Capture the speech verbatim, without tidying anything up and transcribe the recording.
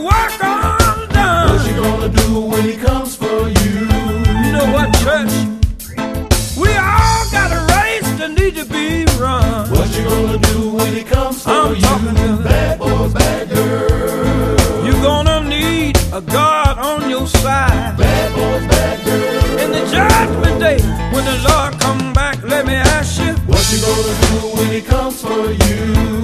Work on done. What you gonna do when he comes for you? You know what, church? We all got a race that need to be run. What you gonna do when he comes for I'm you? talking to Bad boys, bad girls. You're gonna need a God on your side. Bad boys, bad girls. In the judgment day, when the Lord come back, let me ask you, what you gonna do when he comes for you?